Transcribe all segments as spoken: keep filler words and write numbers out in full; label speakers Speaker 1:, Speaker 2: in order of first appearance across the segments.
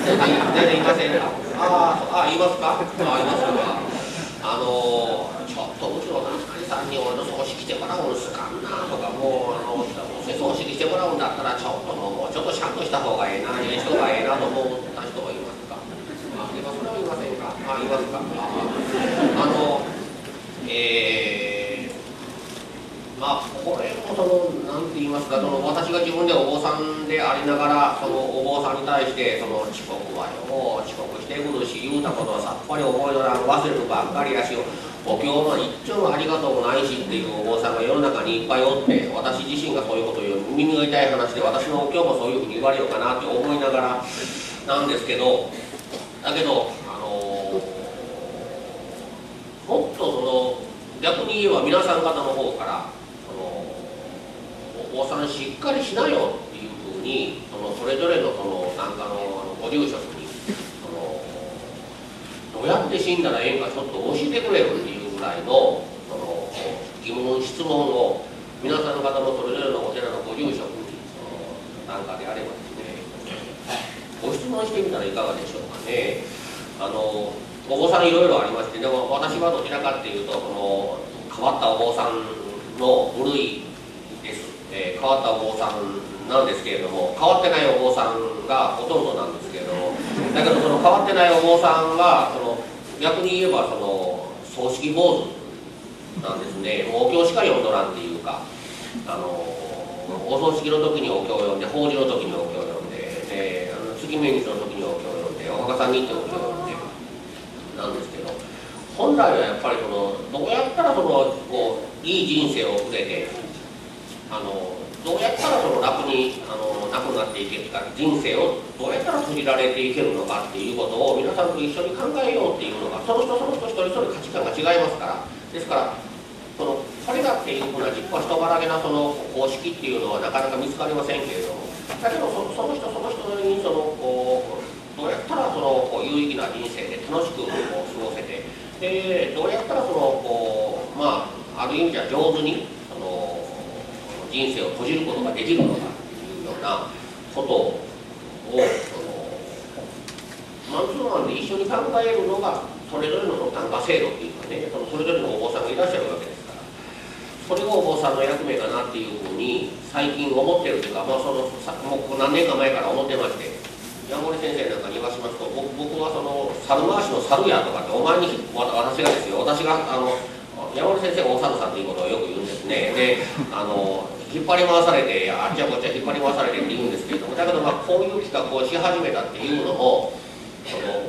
Speaker 1: 全然いませんか。ああ、言いますか。あ、言いますか。あのちょっとうちの何々さんに俺の葬式してもらうんすかんなとか、もうあの葬式してもらうんだったらちょっともうちょっとシャンとした方がええな、ええ人がええなと思った人はいますか。あ、今それは言いませんか。あ、言いますか。あのえーまあ、これもその何て言いますか、その私が自分でお坊さんでありながら、そのお坊さんに対してその遅刻はよ、遅刻してくるし、言うたことはさっぱり覚えとらん、忘れるばっかりやし、お経の一丁のありがとうもないしっていうお坊さんが世の中にいっぱいおって、私自身がそういうことを言う、耳が痛い話で、私のお経もそういうふうに言われようかなって思いながらなんですけど、だけど、あのー、もっとその逆に言えば皆さん方の方から、お坊さんしっかりしなよっていうふうに、そのそれぞれのそのなんかのご住職にそのどうやって死んだらええんかちょっと教えてくれよっていうぐらいのその疑問質問を皆さん方のそれぞれのお寺のご住職にそのなんかであればですね、ご質問してみたらいかがでしょうかね。あのお坊さんいろいろありまして、でも私はどちらかっていうとこの変わったお坊さんの部類です。えー、変わったお坊さんなんですけれども、変わってないお坊さんがほとんどなんですけれども、だけどその変わってないお坊さんはその逆に言えばその葬式坊主なんですね。もうお経しか読んどらんっていうか、あのお葬式の時にお経を読んで、法事の時にお経を読んで、であの月命日の時にお経を読んで、お墓さんに行ってお経を読んでなんですけど、本来はやっぱりそのどうやったらそのこういい人生を送れて、あのどうやったらその楽にあのなくなっていけるか、人生をどうやったら閉じられていけるのかっていうことを皆さんと一緒に考えようっていうのが、その人その人一人一人価値観が違いますから、ですからそのこれだっていうふうな実は人ばらげなその公式っていうのはなかなか見つかりませんけれども、だけど そ, その人その人にそのこうどうやったらそのこう有意義な人生で楽しくこう過ごせて、でどうやったらそのこうまあある意味じゃ上手にその人生を閉じることができるのかというようなことをそのマンツーマンで一緒に考えるのがそれぞれの檀家制度っていうかね、そのそれぞれのお坊さんがいらっしゃるわけですから、それがお坊さんの役目かなっていうふうに最近思ってるというか、まあ、そのもう何年か前から思ってまして、山森先生なんかに言わしますと、僕僕はその猿回しの猿やとかって、お前に私がですよ、私があの山森先生がお猿さんということをよく言うんですね。であの引っ張り回されて、あっちゃこっちゃ引っ張り回されてって言うんですけれども、だけどまあこういう企画をし始めたっていうのも、その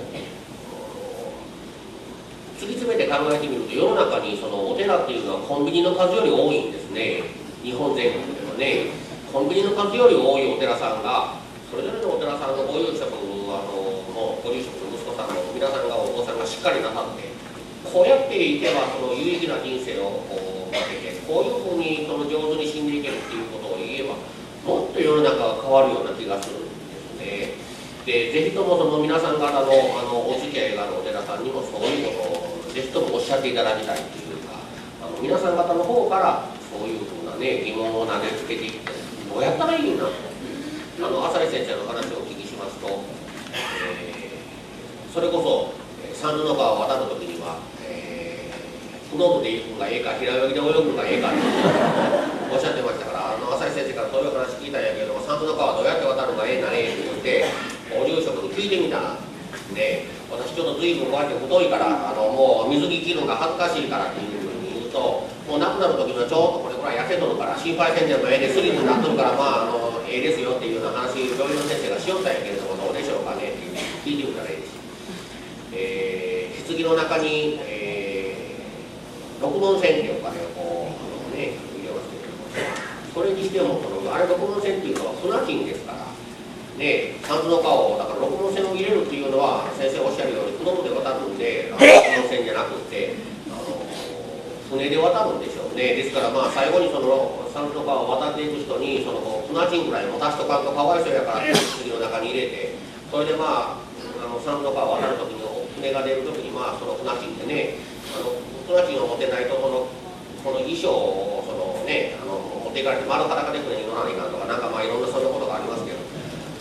Speaker 1: 突き詰めて考えてみると、世の中にそのお寺っていうのはコンビニの数より多いんですね。日本全国でもね、コンビニの数より多いお寺さんが、それぞれのお寺さんのご住職あののご住職の息子さんの皆さんがお坊さんがしっかりなさって、こうやっていけばその有意義な人生をこう分けて、こういうふうにその上手に死んでいけるっていうことを言えば、もっと世の中が変わるような気がするんですね。でぜひともその皆さん方のあのお付き合いがあるお寺さんにもそういうことをぜひともおっしゃっていただきたいというか、あの皆さん方の方からそういうふうなね疑問を投げつけていって、どうやったらいいんだと、あの浅井先生の話をお聞きしますと、えー、それこそ三途の川を渡るときには、えー、クノーブで行くんがええか平泳ぎで泳ぐんがええかっておっしゃってましたから、あの浅井先生からそういう話聞いたんやけども、三途の川どうやって渡るのがええなねって言ってご住職に聞いてみたんで、私ちょっと随分こうやって太いからあのもう水着着るのが恥ずかしいからっていうふうに言うと、もう亡くなる時のちょっとこれぐらい痩せとるから心配せんでもええでスリムになっとるからまああのええですよっていうような話病院の先生がしよったんやけれども、どうでしょうかねっていう聞いてみたらいいです。えー、棺の中に、えー、六文銭っていうお金をこう、ね、入れますけれども、それにしてもそのあれ六文銭っていうのは船賃ですからね、三途の川をだから六文銭を入れるっていうのは先生おっしゃるように子供で渡るんで、六文銭じゃなくてあの船で渡るんでしょうね。ですからまあ最後にその三途の川を渡っていく人にその船賃ぐらい持たしとかんとかわいそうやから棺の中に入れて、それでまああの三途の川を渡る時に船が出る時にまあその船賃でね、あの船賃を持てないとこのこの衣装をそのねあの持っていかれて丸裸で船に乗らないかんとか、なんかまあいろんなそういうことがありますけど、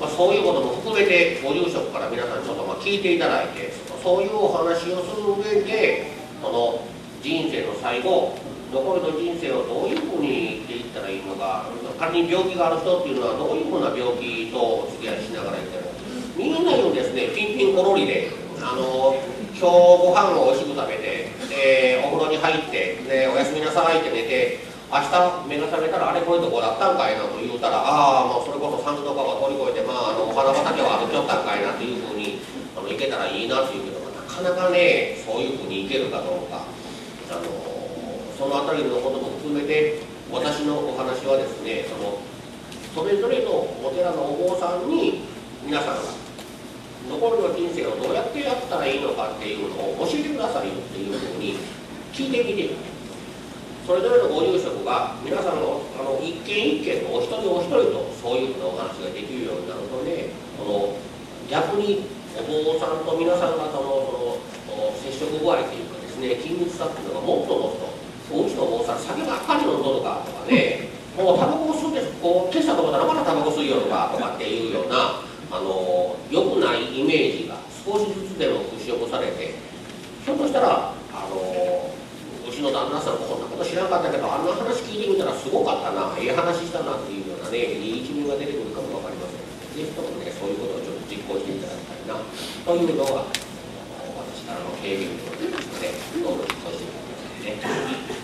Speaker 1: まあ、そういうことも含めてご住職から皆さんちょっとまあ聞いていただいて、そういうお話をする上でこの人生の最後、残りの人生をどういうふうに生きていったらいいのか、仮に病気がある人っていうのはどういうふうな病気とお付き合いしながら生きてるのか、みんな言うんですね、ピンピンコロリで、あの今日ご飯をおいしく食べて、でお風呂に入って、でおやすみなさいって寝て、明日目が覚めたらあれこれどこだったんかいなと言うたら、ああもうそれこそ三途の川を乗り越えて、まあ、あのお花畑は歩きよったんかいなというふうにあのいけたらいいなというけど、なかなかねそういうふうにいけるかどうか、あのそのあたりのことも含めて私のお話はですね、そのそれぞれのお寺のお坊さんに皆さんが残りの人生をどうやってやったらいいのかっていうのを教えてくださいよっていうふうに聞いてみて、それぞれのご住職が皆さんのあの一軒一軒のお一人お一人とそういうふうなお話ができるようになるとね、この逆にお坊さんと皆さん方のその接触具合というかですね、緊密さっていうのがもっともっと、うちのお坊さん酒ばっかり飲んどるかとかね、もうタバコ吸ってこう消したと思ったらまだタバコ吸いよるかとかっていうようなあの良くないイメージが少しずつでも払拭されて、ひょっとしたらあのうちの旦那さんこんなこと知らなかったけど、あんな話聞いてみたらすごかったな、ええ話したなっていうようなね、いい一面が出てくるかも分かりません。ぜひともね、そういうことをちょっと実行していただきたいなというのが私からの提言ということで、どうぞ実行していただきたいね。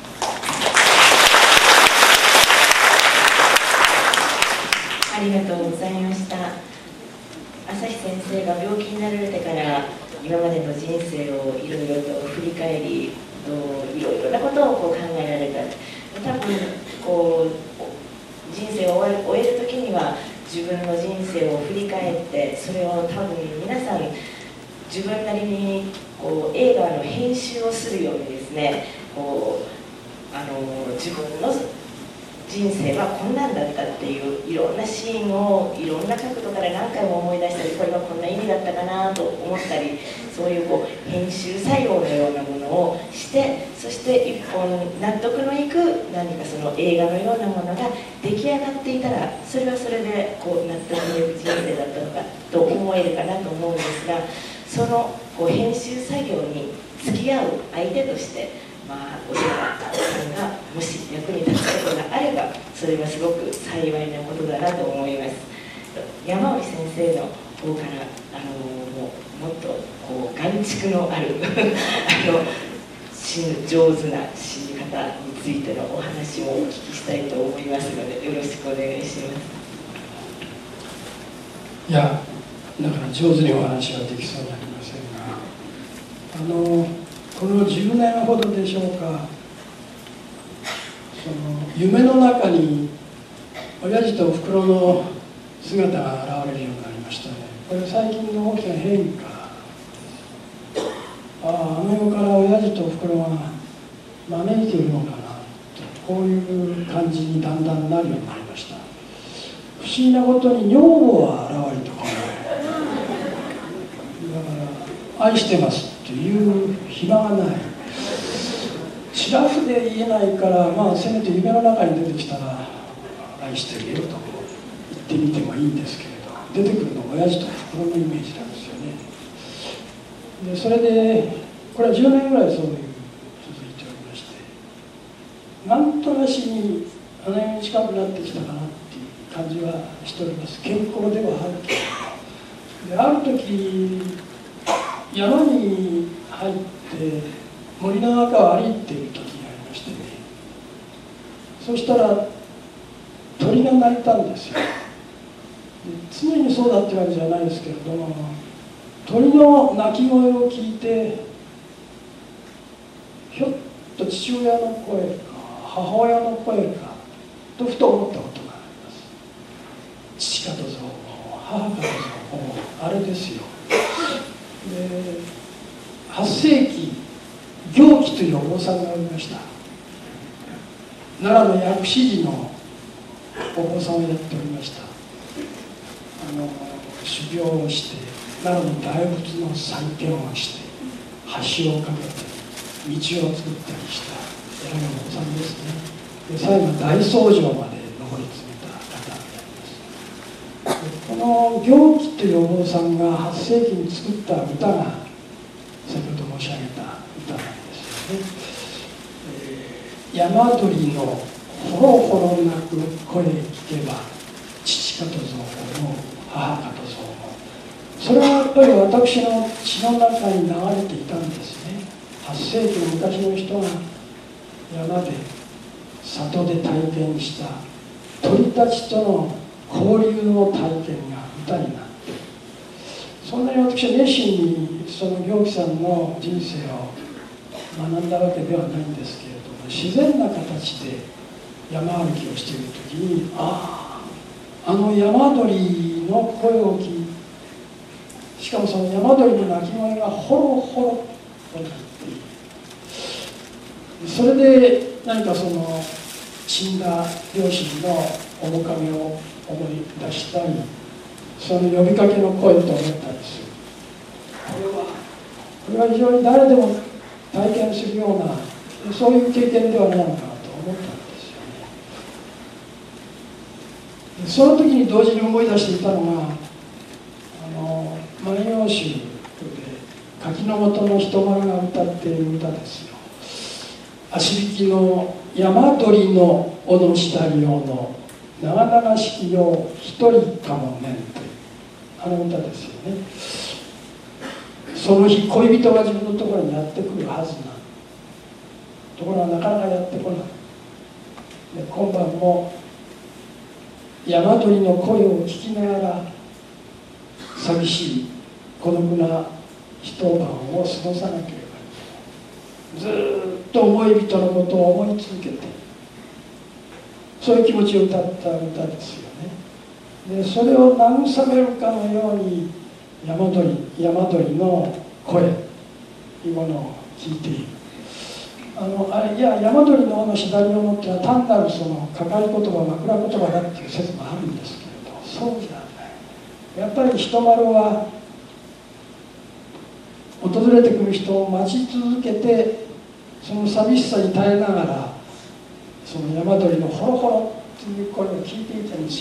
Speaker 2: ありがとうございました。朝日先生が病気になられてから今までの人生をいろいろと振り返り、いろいろなことをこう考えられた。多分こう人生を終える時には自分の人生を振り返って、それを多分皆さん自分なりにこう映画の編集をするようにですね、こうあの自分の人生はこんなんだったっていういろんなシーンをいろんな角度から何回も思い出したり、これはこんな意味だったかなと思ったり、そういうこう編集作業のようなものをして、そして一本納得のいく何かその映画のようなものが出来上がっていたら、それはそれでこう納得のいく人生だったのかと思えるかなと思うんですが、そのこう編集作業に付き合う相手として、まあ、お寺さんがもし役に立つことがあれば、それはすごく幸いなことだなと思います。山内先生の方からあのもうもっとこう眼蓄のあるあの上手な死に方についてのお話もお聞きしたいと思いますので、よろしくお願いします。
Speaker 3: いや、だから上手にお話はできそうになりませんが、あのこのじゅうねんほどでしょうか、その夢の中に親父とおふくろの姿が現れるようになりましたね。これ最近の大きな変化、ああ、あの世から親父とおふくろが招いているのかなと、こういう感じにだんだんなるようになりました。不思議なことに女房は現れてこない。だから愛してますという暇がない。シラフで言えないから、まあせめて夢の中に出てきたら愛してるよと言ってみてもいいんですけれど、出てくるのは親父とおふくろのイメージなんですよね。でそれでこれはじゅうねんぐらいそういう続いておりまして、なんとなしにあの世に近くなってきたかなっていう感じはしております。健康ではあるけど。である時山に入って森の中を歩いている時がありましてね、そしたら鳥が鳴いたんですよ。で常にそうだってわけじゃないですけれども、鳥の鳴き声を聞いて、ひょっと父親の声か母親の声かとふと思ったことがあります。父かとぞ母かとぞ、あれですよ。ではっせいき行基というお坊さんがおりました。奈良の薬師寺のお坊さんをやっておりました。あの修行をして奈良の大仏の再建をして橋を架けて道を作ったりした偉いお坊さんですね。で最後大僧正まで上り詰めた方であります。この行基というお坊さんがはっせいきに作った歌が先ほど申し上げた歌なんですよね。えー、山鳥のほろほろ鳴く声聞けば父かとぞ思う母かとぞ思う。それはやっぱり私の血の中に流れていたんですね。はっせいきの昔の人が山で里で体験した鳥たちとの交流の体験が歌になって、そんなに私は熱心にその行基さんの人生を学んだわけではないんですけれども、自然な形で山歩きをしている時に、あああの山鳥の声を聞いて、しかもその山鳥の鳴き声がほろほろとなっている。それで何かその死んだ両親の面影を思い出したり、その呼びかけの声と思ったりする。これはこれは非常に誰でも体験するような、そういう経験ではないのかなと思ったんですよね。その時に同時に思い出していたのが、あの万葉集で柿の本の人丸が歌っている歌ですよ。足引きの山鳥の尾の下り用の長々しきよう一人かもめんというあの歌ですよね。その日恋人が自分のところにやってくるはずなところがなかなかやってこない。で今晩も山鳥の声を聞きながら寂しい孤独な一晩を過ごさなければいけない。ずーっと思い人のことを思い続けて、そういう気持ちを歌った歌ですよね。でそれを慰めるかのように山鳥山鳥の声いうものを聞いている。あのあれいや山鳥の尾のしだりを持っては単なるそのかかり言葉枕言葉だっていう説もあるんですけれど、そうじゃない。やっぱり人丸は訪れてくる人を待ち続けて、その寂しさに耐えながらその山鳥のほろほろという声を聞いていたに違いない。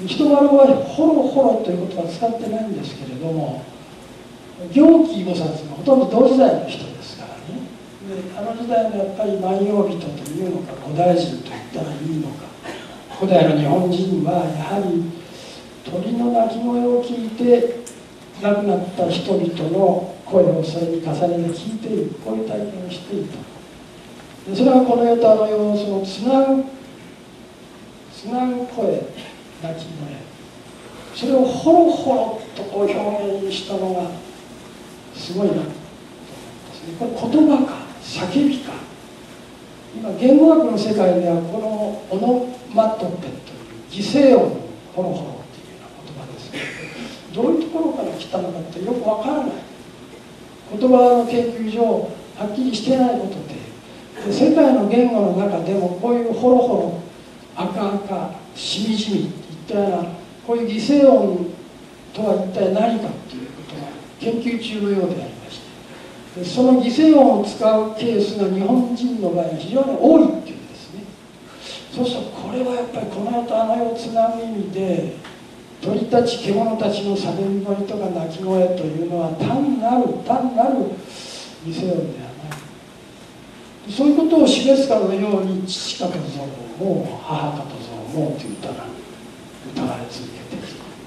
Speaker 3: 人丸はほろほろという言葉は使ってないんですけれども、行基菩薩がほとんど同時代の人ですからね。であの時代のやっぱり万葉人というのか古代人と言ったらいいのか、古代の日本人はやはり鳥の鳴き声を聞いて亡くなった人々の声をそれに重ねて聞いている、こういう体験をしていた。でそれはこの世とあの世をそのつなぐつなぐ声、鳴き声、それをほろほろとこう表現したのがすごいなと思いますね。これ言葉か叫びか。今言語学の世界ではこのオノマトペという擬声音ほろほろっていうような言葉ですけど、どういうところから来たのかってよくわからない。言葉の研究上はっきりしてないことで、で世界の言語の中でもこういうほろほろ、赤赤、しみじみといったようなこういう擬声音とは一体何かということが研究中のようでありまして、でその擬声音を使うケースが日本人の場合は非常に多いっていうんですね。そうするとこれはやっぱりこの世とあの世をつなぐ意味で、鳥たち獣たちの叫び声とか鳴き声というのは単なる単なる擬声音ではない。そういうことを示すかのように父かとぞ思う母かとぞ思うという歌が歌われ続けている。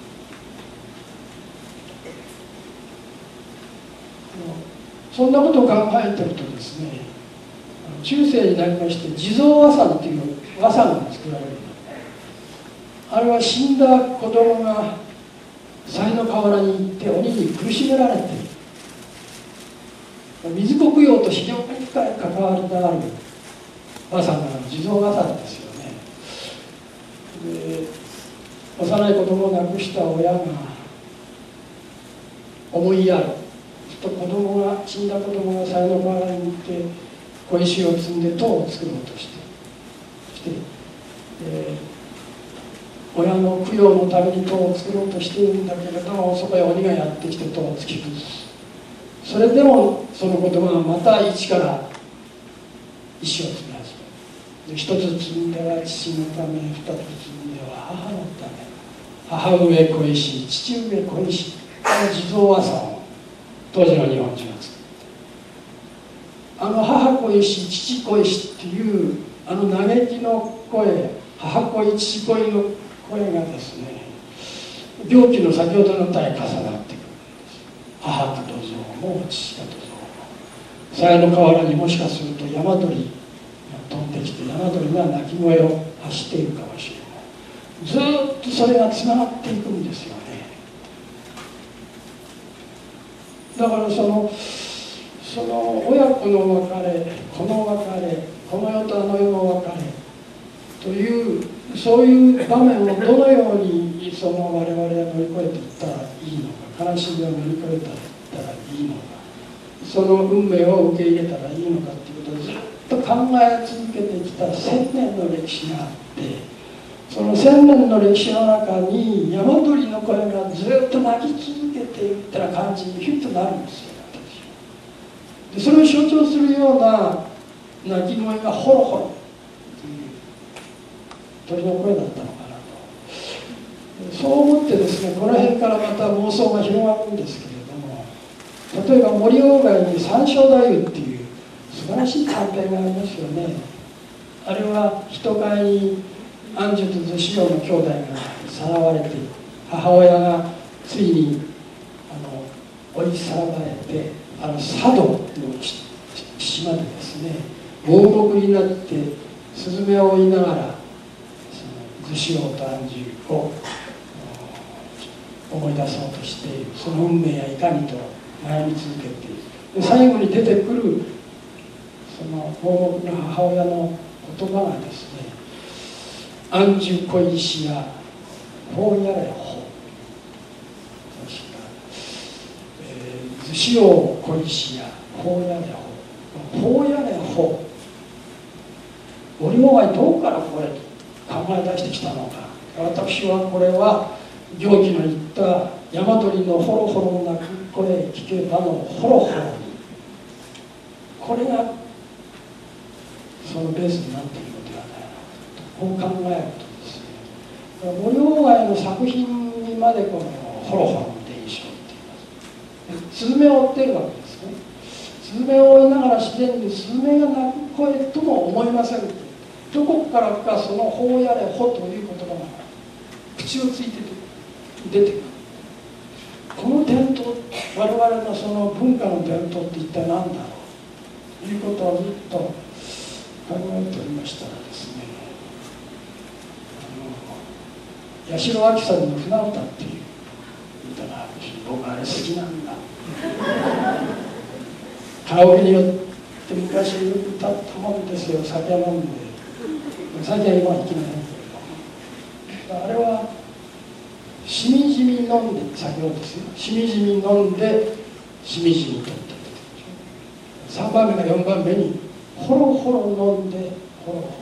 Speaker 3: そんなことを考えているとですね、中世になりまして地蔵和算という和算が作られる。あれは死んだ子供が賽の河原に行って鬼に苦しめられている。水国用と非常に深い関わりがある和算が地蔵和算ですよね。で幼い子供を亡くした親が思いやると子供が死んだ子供が賽の河原に行って小石を積んで塔を作ろうとしてそして、えー親の供養のために塔を作ろうとしているんだけれども、そこへ鬼がやってきて塔を突き崩す。それでもその子供がまた一から石を積み始める。一つ積んでは父のため、二つ積んでは母のため、 母上恋し父上恋し、あの地蔵和さんを当時の日本人が作った。あの母恋し父恋しっていうあの嘆きの声、母恋父恋の声がですね、病気の先ほどの歌に重なってくるんです。母か土蔵も父か土蔵も、鞘の河原にもしかすると山鳥が飛んできて、山鳥が鳴き声を発しているかもしれない。ずっとそれがつながっていくんですよね。だからそのその親子の別れ、この別れ、この世とあの世の別れというそういう場面をどのようにその我々は乗り越えていったらいいのか、悲しみを乗り越えたらいいのか、その運命を受け入れたらいいのかということをずっと考え続けてきた千年の歴史があって、その千年の歴史の中に山鳥の声がずっと鳴き続けていったら感じにヒュッとなるんですよ、私は。でそれを象徴するような鳴き声がホロホロという鳥の声だったのかなと、そう思ってですね、この辺からまた妄想が広がるんですけれども、例えば森鴎外に三笑太夫っていう素晴らしい短編がありますよね。あれは人飼いに安寿と図子陽の兄弟がさらわれて、母親がついにあの追いさらわれて、あの佐渡の島でですね、盲目になってスズメを追いながら図子陽と安寿を思い出そうとしている、その運命やいかにと悩み続けている。で最後に出てくるその盲目の母親の言葉がですね、安寿恋しや法やれ法、図子陽恋しや法やれ法、法やれ法、森鴎外どこからこれ考え出してきたのか。私はこれは行基の言った山鳥のホロホロ鳴く声聞けばのホロホロに、これがそのベースになっているのではないかと、こう考えるとですね、森鴎外の作品にまでこのホロホロの伝承って言います。スズメを追っているわけですね。スズメを追いながら自然にスズメが鳴く声とも思いません。どこからかその法やれ法という言葉が口をついて出てくる。この伝統、我々のその文化の伝統って一体何だろうということをずっと考えておりましたらですね、あの八代亜紀さんの「船歌」っていう歌があるし、僕あれ好きなんだ。カラオケによって昔歌ったもんですよ、酒飲んで。酒は今は生きないけれど、あれはしみじみ飲んで、先ほどですよ、しみじみ飲んでしみじみとってさんばんめかよんばんめにホロホロ飲んでホロホロ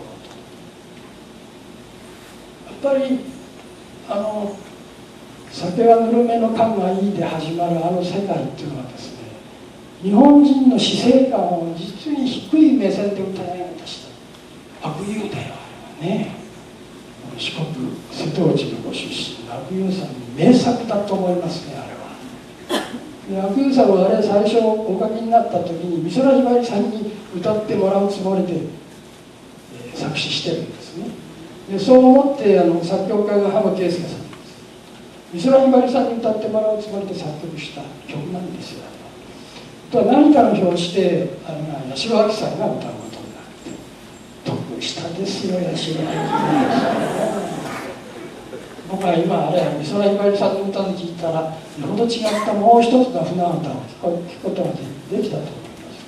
Speaker 3: と、やっぱりあの酒はぬるめの感がいいで始まるあの世界っていうのはですね、日本人の死生観を実に低い目線で歌い上げた人、悪友だよあれはね。四国瀬戸内のご出身の悪友さんの名作だと思いますね、あれは。で悪友さんはあれ最初お書きになった時に美空ひばりさんに歌ってもらうつもりで、えー、作詞してるんですね。でそう思ってあの作曲家が浜圭介さんです。美空ひばりさんに歌ってもらうつもりで作曲した曲なんですよ。とは何かの表紙であの八代亜紀さんが歌うことになって得したですよ、八代亜紀。僕は今あれ美空ひばりさんの歌で聞いたらよほど違ったもう一つの船歌を聞くことができたと思います。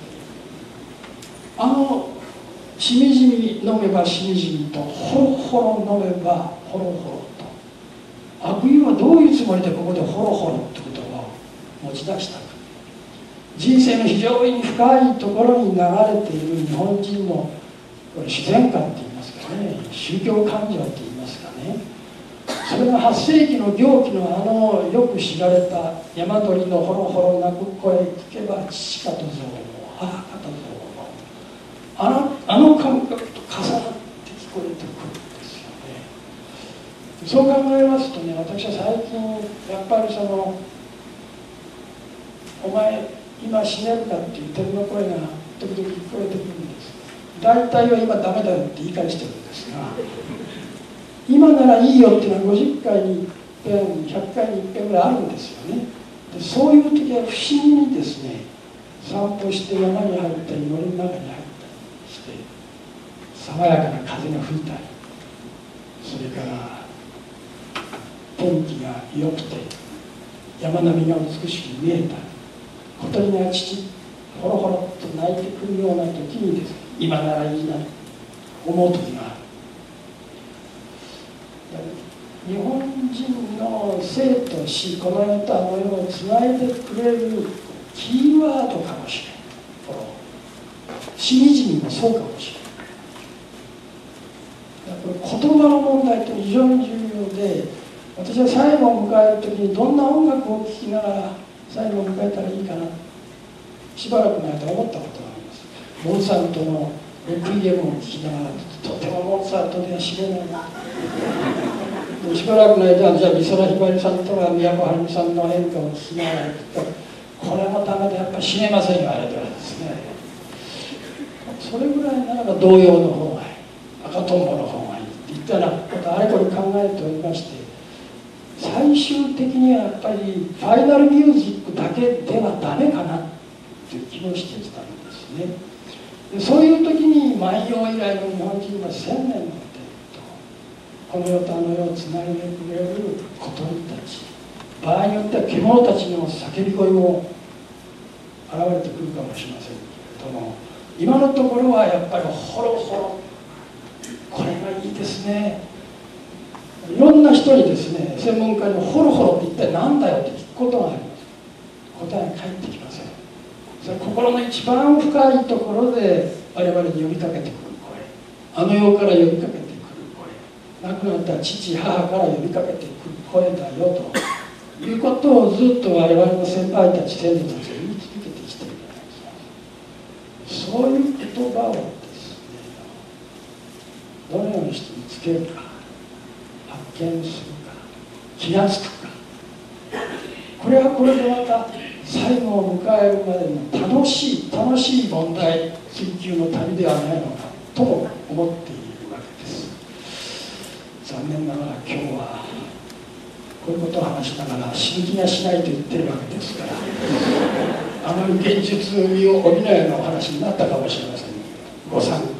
Speaker 3: あのしみじみ飲めばしみじみと、ほろほろ飲めばほろほろと、悪友はどういうつもりでここでほろほろって言葉を持ち出したか。人生の非常に深いところに流れている日本人のこれ自然観って言いますかね、宗教感情って言いますかね、それがはっせいきの行基のあのよく知られた山鳥のほろほろ鳴く声聞けば父かとぞうも母かとぞうも、あのあの感覚と重なって聞こえてくるんですよね。 そう考えますとね、私は最近やっぱりその「お前今死ねるか」っていう天の声が時々聞こえてくるんです。大体は今ダメだよって言い返してるんですが、今ならいいよっていうのはごじゅっかいにいっぺんひゃっかいにいっぺんぐらいあるんですよね。でそういう時は不思議にですね、散歩して山に入ったり森の中に入ったりして爽やかな風が吹いたり、それから天気が良くて山並みが美しく見えたり、小鳥が父ほろほろっと鳴いてくるような時にですね、今ならいいなと思う時がある。日本人の生と死、この世とあの世をつないでくれるキーワードかもしれない。このしみじみもそうかもしれない。これ言葉の問題と非常に重要で、私は最後を迎える時にどんな音楽を聴きながら最後を迎えたらいいかな、しばらく前と思ったことがあります。モーツァルトのレクイエムを聴きながら、とてもモーツァルトでは知れないな。しばらくの間、じゃあ美空ひばりさんとか宮古はるみさんの演歌を聴きながら行くと、これもダメでやっぱり死ねませんよ、あれではですね。それぐらいならば童謡の方がいい、赤とんぼの方がいいっていったようなことあれこれ考えておりまして、最終的にはやっぱりファイナルミュージックだけではダメかなっていう気もしてきたんですね。でそういう時に万葉以来の日本人は千年のこの世とあの世をつないでくれる小鳥たち、場合によっては獣たちの叫び声も現れてくるかもしれませんけれども、今のところはやっぱりホロホロ、これがいいですね。いろんな人にですね、専門家にホロホロって一体何だよって聞くことがあります。答えが返ってきません。それ心の一番深いところで我々に呼びかけてくる声、あの世から呼びかけて亡くなった父母から呼びかけてくる声だよということをずっと我々の先輩たち先祖たちが言い続けてきているじゃないですか。そういう言葉をですね、どのようにして見つけるか、発見するか、気がつくか、これはこれでまた最後を迎えるまでの楽しい楽しい問題追求の旅ではないのかとも思っている。残念ながら今日はこういうことを話しながら死ぬ気がしないと言ってるわけですから、あまり現実味を帯びないようなお話になったかもしれません。ご参加